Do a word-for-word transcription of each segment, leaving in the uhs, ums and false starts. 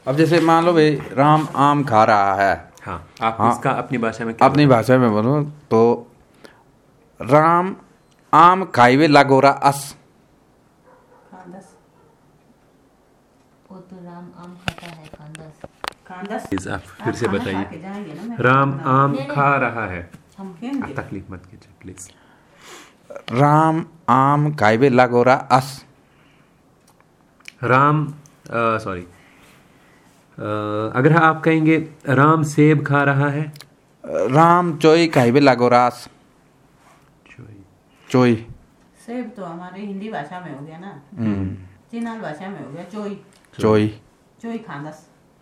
अब जैसे मान लो भाई राम आम खा रहा है। हाँ, आप हाँ, इसका अपनी भाषा में क्या अपनी भाषा में बोलूँ तो राम आम खाइवे लागोरा अस। खानदस। वो तो राम आम खाता है खानदस। खानदस। प्लीज आप फिर से आप खाना खा के बताइए। जाएंगे ना, मैं राम खाना आम नहीं, नहीं, खा रहा है। हम आप कहेंगे तकलीफ मत कीजिए प्लीज। राम आम खाइवे लागोरा अस। राम सॉरी अगर आप कहेंगे राम सेब खा रहा है। राम चोई खाइवे लागोरा अस। चोई। चोई सेब तो हमारी हिंदी भाषा में हो गया ना, चीनाल भाषा में हो गया चोई। चोई चोई खानदस।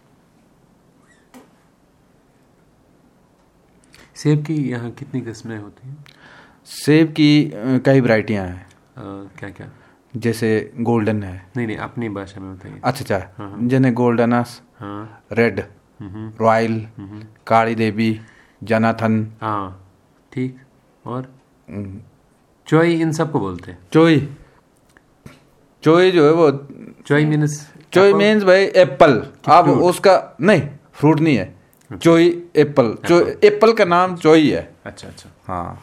सेब की यहाँ कितनी किस्में होती हैं? सेब की अ, कई वैरायटियां हैं। अ, क्या क्या? जैसे गोल्डन है। नहीं नहीं, अपनी भाषा में बताइए। अच्छा अच्छा हाँ। जने गोल्डन अस, हाँ। Red, hmm, royal, hmm, Kali Devi, Jonathan, हाँ ठीक। और चोई इन सबको बोलते हैं। चोई। चोई जो है वो चोई मीन्स चोई मीन्स भाई एप्पल। अब उसका नहीं, फ्रूट नहीं है। चोई एप्पल। चोई एप्पल का नाम चोई है। अच्छा अच्छा। हाँ।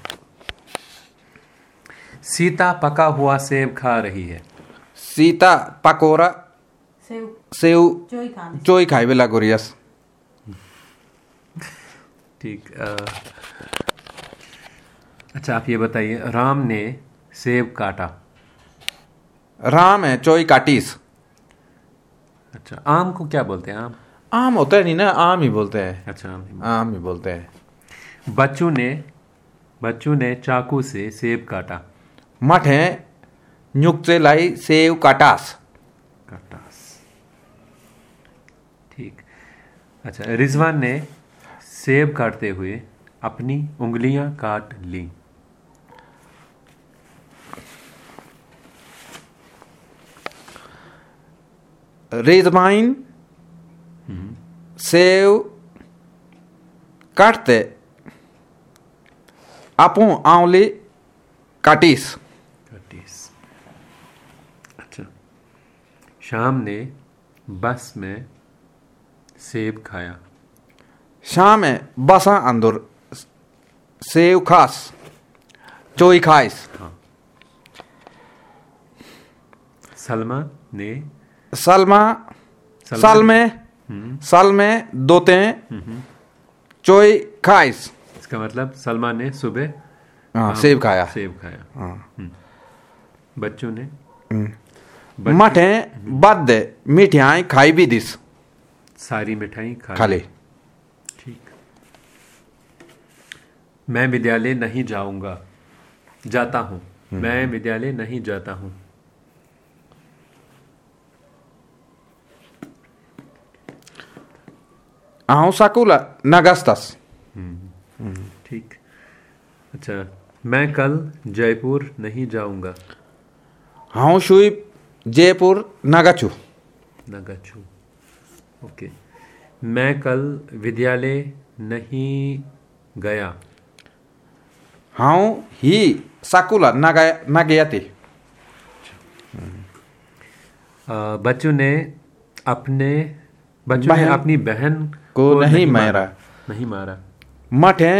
सीता पका हुआ सेब खा रही है। सीता पकोरा सेब सेव चोई खानदस। चोई खाइवे लागोरियस। ठीक। अ, अच्छा आप ये बताइए, राम ने सेब काटा। राम है चोई काटीस। अच्छा, आम को क्या बोलते हैं? आम। आम होता है नहीं ना, आम ही बोलते हैं। अच्छा, आम ही। आम ही बोलते हैं। बच्चू ने बच्चू ने चाकू से सेब काटा। मठ है नुक्से लाई सेव काटास। काटास। ठीक। अच्छा, रिजवान ने सेब काटते हुए अपनी उंगलियां काट ली। रेजमाइन सेव काटते आपू आंवली काटीस। काटीस। अच्छा, शाम ने बस में सेब खाया। शाम में बसा अंदर सेव खास चोई खाइस। सलमा ने सलमा साल में साल में दोते चोई खाइस। इसका मतलब सलमा ने सुबह हाँ सेब खाया। सेब खाया। हाँ। बच्चों ने मठे बद मिठाई खाई भी दिस। सारी मिठाई खा खा ले। ठीक। मैं विद्यालय नहीं जाऊंगा। जाता हूं। मैं विद्यालय नहीं जाता हूं। आऊं साकुला नगस्तस। ठीक। अच्छा, मैं कल जयपुर नहीं जाऊंगा। हाँ शुई जयपुर नगचू। नगछू। ओके। मैं कल विद्यालय नहीं गया। हाँ ही साकुला नगा नगयती। बच्चों ने अपने बच्चों ने बहन अपनी बहन को नहीं मारा। नहीं मारा। मठे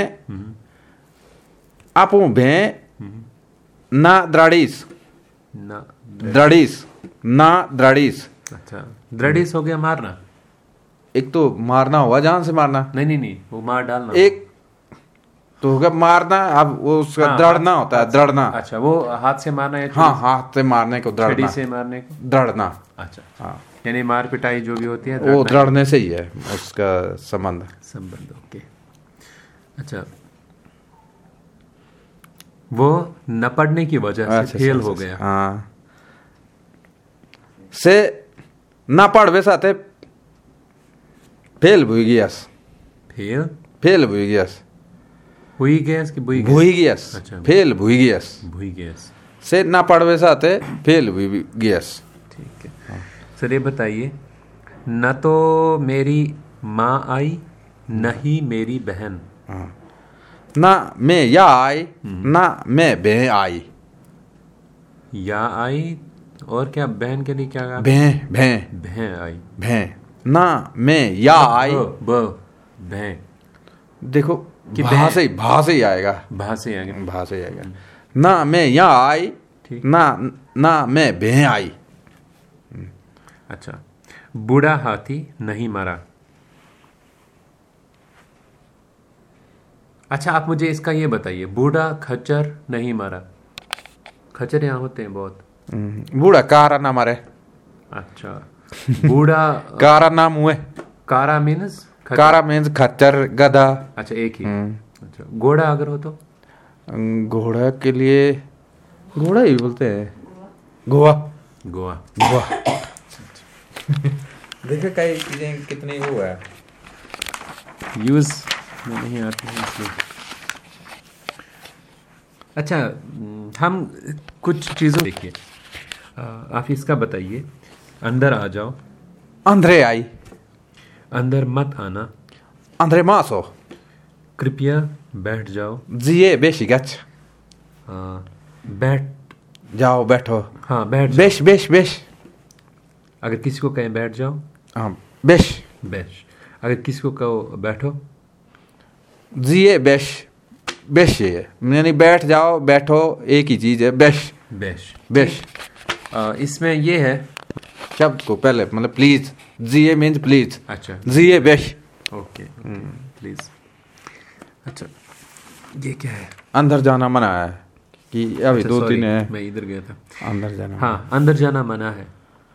आपू भे ना द्राड़ीस। ना द्राड़ीस ना द्राड़ीस। अच्छा, द्रढ़ीस हो गया मारना। एक तो मारना हुआ जान से मारना। नहीं नहीं नहीं, वो मार डालना। एक तो होगा मारना। अब वो उसका हाँ, दृढ़ना हाथ- होता है। हाथ- दृढ़ना। अच्छा, वो हाथ से मारना है। हाँ हाथ से मारने को छड़ी दृढ़ना। से मारने को। दृढ़ना। अच्छा, हाँ यानी मार पिटाई जो भी होती है वो दृढ़ना दृढ़ने से ही है उसका संबंध। संबंध। ओके। अच्छा, वो न पढ़ने की वजह से अच्छा, फेल अच्छा, हो अच्छा, गया। हाँ से ना पढ़वे साथे फेल भूई गियास। फेल फेल भूई गियास। हुई गैस की बुई गैस? भूई गियास। अच्छा, फेल भूई गियास। भुई गैस। से ना पढ़वे साथे फेल भूई गियास। ठीक है। सर ये बताइए, न तो मेरी माँ आई न ही मेरी बहन। ना मैं या आई ना मैं बे आई। या आई और क्या? बहन के लिए क्या कहा? भे भे बहन आई। भे ना मैं या आई, ब ब भैं, देखो कि भा भैं। से भा से ही आएगा, भा से आगे। भा से ही आएगा। ना मैं या आई, ठीक। ना ना मैं भैं आई। अच्छा, बूढ़ा हाथी नहीं मरा। अच्छा, आप मुझे इसका ये बताइए, बूढ़ा खच्चर नहीं मरा। खच्चर यहाँ होते हैं बहुत। हम्म, बूढ़ा कारा ना मारे, अच्छा, बूढ़ा कारा नाम हुए, कारा मीन्स कारा मीन्स खच्चर गधा। अच्छा, एक ही। अच्छा, घोड़ा अगर हो तो घोड़ा के लिए घोड़ा ही बोलते हैं, गोवा, गोवा। गोवा। देखो कई चीजें कितनी वो है, यूज में नहीं आती है इसलिए। अच्छा, हम कुछ चीज़ों देखिए, आ, आप इसका बताइए, अंदर आ जाओ, अंधरे आई, अंदर मत आना, अंधरे मासो, कृपया बैठ जाओ, जिए बेशी गच, आ, बैठ जाओ बैठो, हाँ बैठ जाओ। बेश बेश बेश, अगर किसी को कहें बैठ जाओ, हाँ बेश, बैठ। अगर किसी को कहो बैठो, जिए बेश, बेश ये है, यानी बैठ जाओ बैठो एक ही चीज है, बेश बैश। बेश। आ, इसमें ये है। शब्द को पहले मतलब प्लीज, जिए मीन्स प्लीज, अच्छा, जिए बेश। Okay, please. अच्छा, ये क्या है? अंदर जाना मना है कि अभी अच्छा, दो sorry, तीन है, मैं इधर गया था। अंदर जाना। हाँ, अंदर जाना मना है।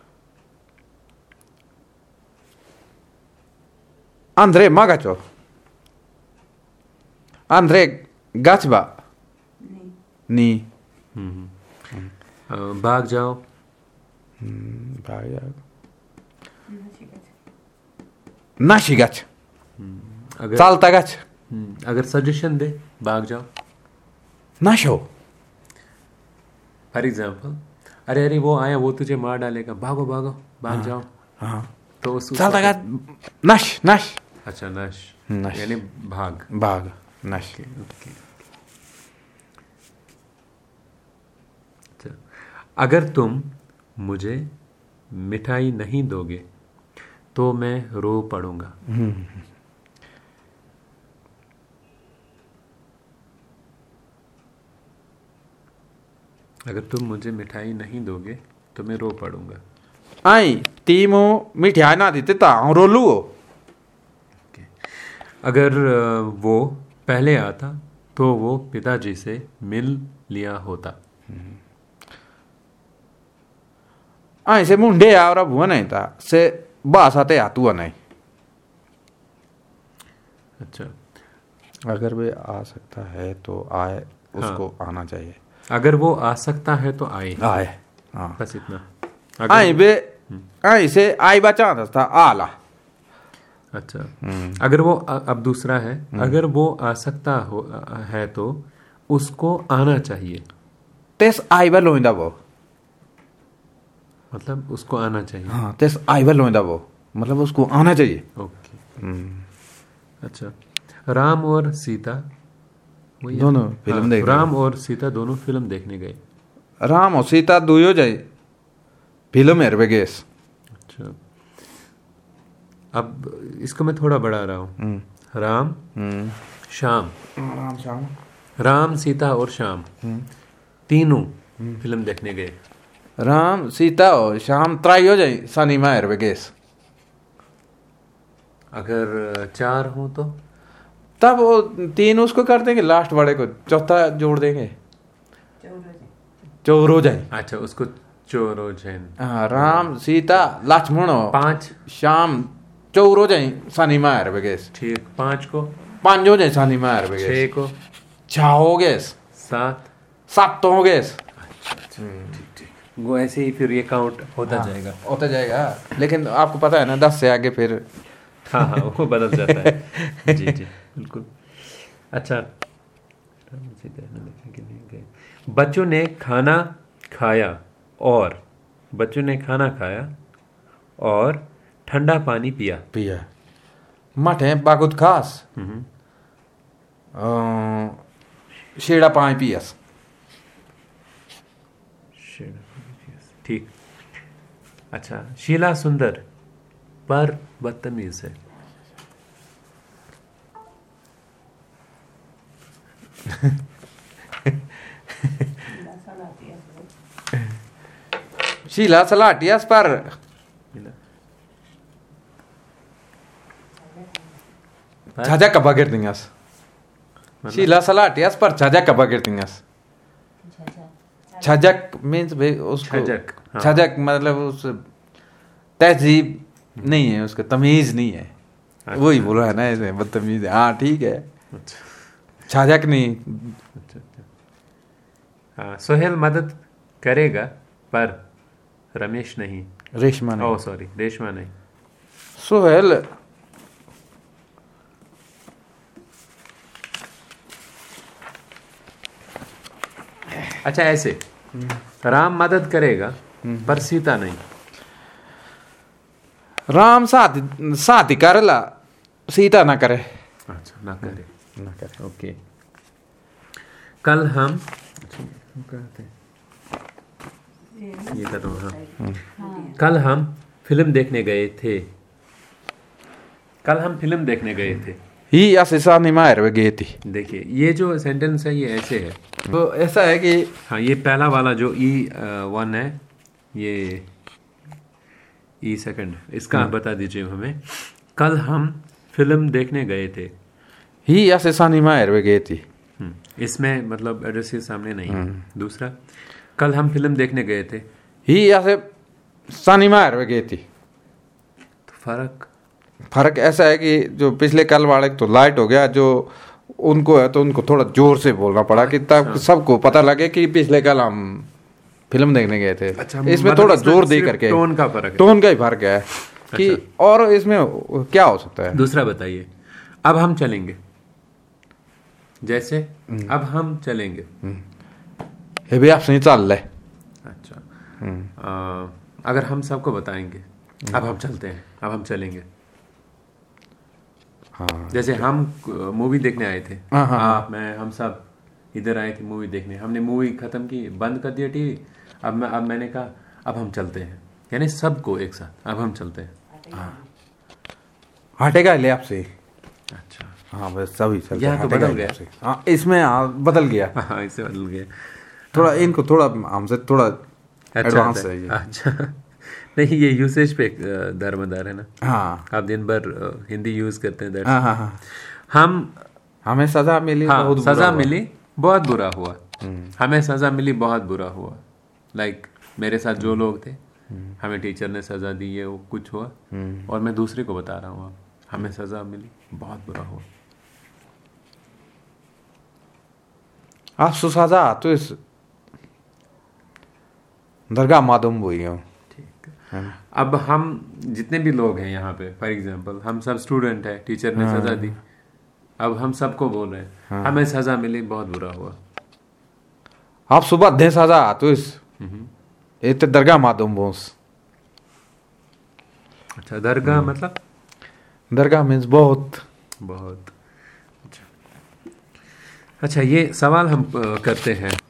अंधरे मगचो, अंधरे गचबा नहीं, नी, आ, भाग जाओ, भाग जाओ, ठीक है। नाशी गच, अगर चालता गच, हम्म, अगर सजेशन दे, भाग जाओ। नाशो, फॉर एग्जाम्पल, अरे अरे वो आया, वो तुझे मार डालेगा, भागो भागो, भाग जाओ। हाँ तो उस उस चालता वक्त- गच, नश नश, अच्छा, नश, नश। यानी भाग। भाग नश। ओके। अच्छा, अगर तुम मुझे मिठाई नहीं दोगे तो मैं रो पड़ूंगा। अगर तुम मुझे मिठाई नहीं दोगे तो मैं रो पड़ूंगा। आई तीमो मिठाई ना देते ता हूँ रोलू हो। अगर अ, वो पहले आता तो वो पिताजी से मिल लिया होता। आई से मुंडे और अब हुआ नहीं था से बास आते हाथ हुआ नहीं। अच्छा, अगर वे आ सकता है तो आए, उसको आना चाहिए। अगर वो आ सकता है तो आए, आए हाँ। बस इतना। आई अगर, बे आई से आई बचा था आला। अच्छा, अगर वो अ- अब दूसरा है, अगर वो आ सकता हो अ- है तो उसको आना चाहिए। तेस आई बा लोइंदा वो। मतलब उसको आना चाहिए। हाँ तेस आई बा लोइंदा वो, मतलब उसको आना चाहिए। ओके। अच्छा, राम और सीता वही है? दोनों फिल्म हाँ, देख रहे राम और सीता दोनों फिल्म देखने गए। राम और सीता दुयो जाए फिल्म हेर पे गेस। अच्छा, अब इसको मैं थोड़ा बढ़ा रहा हूँ। राम, श्याम, राम श्याम, राम सीता और श्याम तीनों फिल्म देखने गए। राम सीता और श्याम त्राई हो जाए सनी मायर पे गेस। अगर चार हो तो तब वो तीन उसको कर देंगे, लास्ट वाले को चौथा जोड़ देंगे, चौर हो जाए। अच्छा, उसको चोर हो जैन। हाँ, राम सीता लक्ष्मण हो, पांच, श्याम चौर हो जाए सनी मायर पे गेस। ठीक, पांच को, पांच हो जाए सनी मायर पे छह गेस। को, छह हो गेस, सात। सात तो हो गेस। वो ऐसे ही फिर ये काउंट होता जाएगा। होता जाएगा, लेकिन आपको पता है ना दस से आगे फिर हाँ हाँ, वो बदल जाता है। जी जी बिल्कुल। अच्छा, बच्चों ने खाना खाया और बच्चों ने खाना खाया और ठंडा पानी पिया। पिया मठे बागुत खास शेड़ा पानी पियस। ठीक। अच्छा, शीला सुंदर पर बदतमीज है। शीला सलाटियास पर छाजा कबा गिरतिंगस। शीला सलाटियास पर छाजा कबा गिरतिंगस। छजक मीन्स उसको छजक, हाँ। छजक मतलब उस तहजीब नहीं है, उसका तमीज नहीं है। अच्छा। वही बोला है ना, ऐसे बदतमीज है। हाँ ठीक है। अच्छा छाजक नहीं। अच्छा अच्छा हाँ, सोहेल मदद करेगा पर रमेश नहीं। रेशमा ओह नहीं। सॉरी, रेशमा नहीं। सोहेल अच्छा ऐसे, राम मदद करेगा पर सीता नहीं। राम साथ साथ ही करेला, सीता ना करे। अच्छा ना करे, ना करे। ओके। कल हम ये करो, हाँ। कल हम फिल्म देखने गए थे। कल हम फिल्म देखने गए थे। ही ऐसे सानी मार वे गई थी। देखिए ये जो सेंटेंस है ये ऐसे है। तो ऐसा है कि हाँ, ये पहला वाला जो ई वन है, ये ई सेकंड, इसका आप बता दीजिए हमें। कल हम फिल्म देखने गए थे। ही ऐसे सानी मार वे गई थी। हम्म, इसमें मतलब एड्रेस के सामने नहीं है। दूसरा, कल हम फिल्म देखने गए थे। ही ऐसे सानी मार वे गई थी। तो फर्क फर्क ऐसा है कि जो पिछले कल वाले तो लाइट हो गया, जो उनको है तो उनको थोड़ा जोर से बोलना पड़ा कि तब सबको पता लगे कि पिछले कल हम फिल्म देखने गए थे। अच्छा, इसमें मतलब थोड़ा इसमें जोर दे सिर्फ करके टोन का फर्क है। टोन का ही फर्क है कि और इसमें क्या हो सकता है। दूसरा बताइए, अब हम चलेंगे। जैसे अब हम चलेंगे। ये भी आपसे नहीं चल रहे। अच्छा, आ, अगर हम सबको बताएंगे अब हम चलते हैं, अब हम चलेंगे। हाँ। जैसे हम मूवी देखने आए थे। हाँ, हाँ, आप, मैं, हम सब इधर आए थे मूवी देखने। हमने मूवी खत्म की, बंद कर दिया टीवी। अब मैं अब मैंने कहा अब हम चलते हैं, यानी सबको एक साथ अब हम चलते हैं। हटेगा ले आपसे। अच्छा हाँ बस सभी चलते यहाँ तो हटेगा बदल ले गया। आपसे। हाँ इसमें हाँ बदल गया। हाँ इससे बदल गया थोड़ा इनको थोड़ा हमसे थोड़ा अच्छा एडवांस आता है ये। अच्छा नहीं, ये यूसेज पे दरमदार है ना। हाँ आप दिन भर अ, हिंदी यूज करते हैं। that's- हाँ हाँ हाँ हम हमें सजा मिली हाँ, बहुत बुरा सजा हुआ। मिली बहुत बुरा हुआ। हमें सजा मिली बहुत बुरा हुआ। लाइक मेरे साथ जो लोग थे, हमें टीचर ने सजा दी है, वो कुछ हुआ और मैं दूसरे को बता रहा हूँ हमें सजा मिली बहुत बुरा हुआ। आप सुसाजा तो इस दरगाह मादुम हुई हो। ठीक है। अब हम जितने भी लोग हैं यहाँ पे, फॉर एग्जांपल हम सब स्टूडेंट है, टीचर ने सजा दी। अब हम सबको बोल रहे हैं हमें सजा मिली बहुत बुरा हुआ। आप सुबह दे सजा तो इस ये तो दरगाह मादुम बोस। अच्छा, दरगाह मतलब दरगाह मीन्स बहुत बहुत अच्छा। अच्छा, ये सवाल हम अ, करते हैं